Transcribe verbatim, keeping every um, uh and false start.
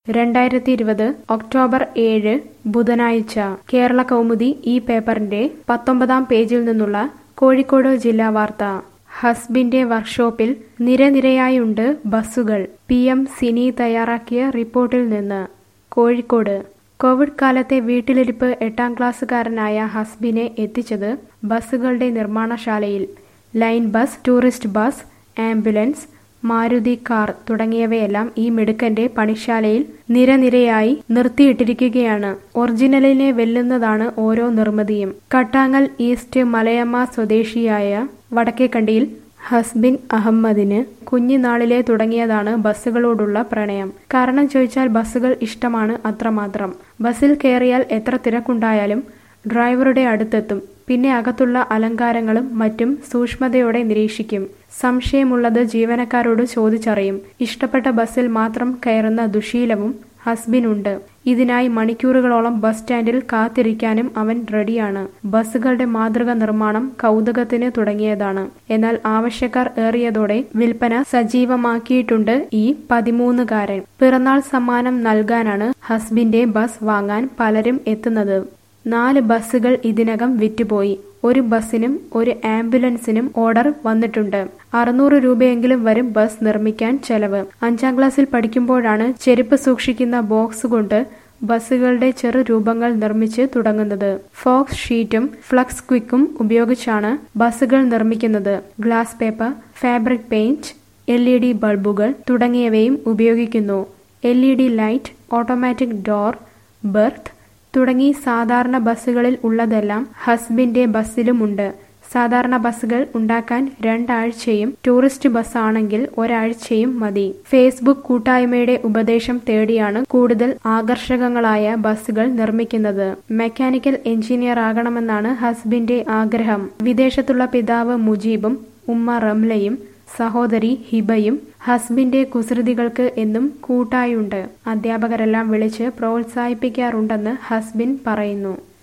രണ്ടായിരത്തി ഇരുപത് ഒക്ടോബർ ഏഴ് ബുധനാഴ്ച കേരള കൗമുദി ഈ പേപ്പറിന്റെ പത്തൊമ്പതാം പേജിൽ നിന്നുള്ള കോഴിക്കോട് ജില്ലാ വാർത്ത. ഹസ്ബിന്റെ വർക്ക്ഷോപ്പിൽ നിരനിരയായുണ്ട് ബസ്സുകൾ. പി എം സിനി തയ്യാറാക്കിയ റിപ്പോർട്ടിൽ നിന്ന്. കോഴിക്കോട് കോവിഡ് കാലത്തെ വീട്ടിലിരിപ്പ് എട്ടാം ക്ലാസ്സുകാരനായ ഹസ്ബിനെ എത്തിച്ചത് ബസ്സുകളുടെ നിർമ്മാണശാലയിൽ. Line bus, tourist bus, ambulance, Maruti car തുടങ്ങിയവയെല്ലാം ഈ മിടുക്കന്റെ പണിശാലയിൽ നിരനിരയായി നിർത്തിയിട്ടിരിക്കുകയാണ്. ഒറിജിനലിനെ വെല്ലുന്നതാണ് ഓരോ നിർമ്മിതിയും. കട്ടാങ്ങൽ ഈസ്റ്റ് മലയമ്മ സ്വദേശിയായ വടക്കേക്കണ്ടിയിൽ ഹസ്ബിൻ അഹമ്മദിന് കുഞ്ഞുനാളിലെ തുടങ്ങിയതാണ് ബസ്സുകളോടുള്ള പ്രണയം. കാരണം ചോദിച്ചാൽ ബസ്സുകൾ ഇഷ്ടമാണ് അത്രമാത്രം. ബസ്സിൽ കയറിയാൽ എത്ര തിരക്കുണ്ടായാലും ഡ്രൈവറുടെ അടുത്തെത്തും. പിന്നെ അകത്തുള്ള അലങ്കാരങ്ങളും മറ്റും സൂക്ഷ്മതയോടെ നിരീക്ഷിക്കും. സംശയമുള്ളത് ജീവനക്കാരോട് ചോദിച്ചറിയും. ഇഷ്ടപ്പെട്ട ബസ്സിൽ മാത്രം കയറുന്ന ദുശീലവും ഹസ്ബിനുണ്ട്. ഇതിനായി മണിക്കൂറുകളോളം ബസ് സ്റ്റാൻഡിൽ കാത്തിരിക്കാനും അവൻ റെഡിയാണ്. ബസ്സുകളുടെ മാതൃക നിർമ്മാണം കൗതുകത്തിന് തുടങ്ങിയതാണ്. എന്നാൽ ആവശ്യക്കാർ ഏറിയതോടെ വിൽപ്പന സജീവമാക്കിയിട്ടുണ്ട് ഈ പതിമൂന്നുകാരൻ. പിറന്നാൾ സമ്മാനം നൽകാനാണ് ഹസ്ബിന്റെ ബസ് വാങ്ങാൻ പലരും എത്തുന്നത്. നാല് ബസ്സുകൾ ഇതിനകം വിറ്റുപോയി. ഒരു ബസ്സിനും ഒരു ആംബുലൻസിനും ഓർഡർ വന്നിട്ടുണ്ട്. അറുന്നൂറ് രൂപയെങ്കിലും വരും ബസ് നിർമ്മിക്കാൻ ചെലവ്. അഞ്ചാം ക്ലാസ്സിൽ പഠിക്കുമ്പോഴാണ് ചെരുപ്പ് സൂക്ഷിക്കുന്ന ബോക്സ് കൊണ്ട് ബസ്സുകളുടെ ചെറു രൂപങ്ങൾ നിർമ്മിച്ച് തുടങ്ങുന്നത്. ഫോക്സ് ഷീറ്റും ഫ്ലക്സ് ക്വിക്കും ഉപയോഗിച്ചാണ് ബസ്സുകൾ നിർമ്മിക്കുന്നത്. Glass paper, fabric paint, L E D ബൾബുകൾ തുടങ്ങിയവയും ഉപയോഗിക്കുന്നു. L E D light, automatic door, berth തുടങ്ങി സാധാരണ ബസ്സുകളിൽ ഉള്ളതെല്ലാം ഹസ്ബിന്റെ ബസ്സിലുമുണ്ട്. സാധാരണ ബസ്സുകൾ ഉണ്ടാക്കാൻ രണ്ടാഴ്ചയും ടൂറിസ്റ്റ് ബസ്സാണെങ്കിൽ ഒരാഴ്ചയും മതി. ഫേസ്ബുക്ക് കൂട്ടായ്മയുടെ ഉപദേശം തേടിയാണ് കൂടുതൽ ആകർഷകങ്ങളായ ബസ്സുകൾ നിർമ്മിക്കുന്നത്. മെക്കാനിക്കൽ എഞ്ചിനീയർ ആകണമെന്നാണ് ഹസ്ബിന്റെ ആഗ്രഹം. വിദേശത്തുള്ള പിതാവ് മുജീബും ഉമ്മ റംലയും സഹോദരി ഹിബയും ഹസ്ബിന്റെ കുസൃതികൾക്ക് എന്നും കൂട്ടായുണ്ട്. അധ്യാപകരെല്ലാം വിളിച്ച് പ്രോത്സാഹിപ്പിക്കാറുണ്ടെന്ന് ഹസ്ബിൻ പറയുന്നു.